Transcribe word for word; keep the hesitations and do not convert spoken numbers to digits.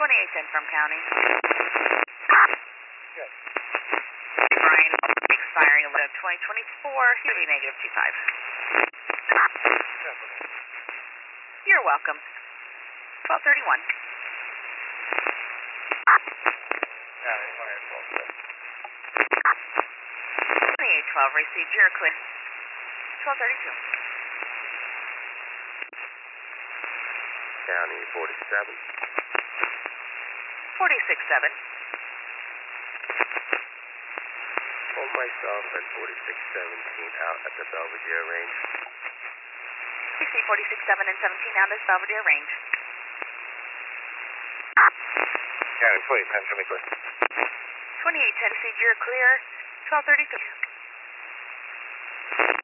twenty-eight ten from County. Good. Brian, expiring eleven twenty twenty-four, should be negative two five. You're welcome. twelve thirty-one. County, twenty-eight twelve. twenty-eight twelve, received, you're clear. twelve thirty-two. County, forty-seven. forty-six seven. Hold myself at forty-six seventeen out at the Belvedere range. You see forty-six seven and seventeen out as Belvedere range. County, twenty-eight ten, show me clear. twenty-eight ten, received, you're clear. twelve thirty-three.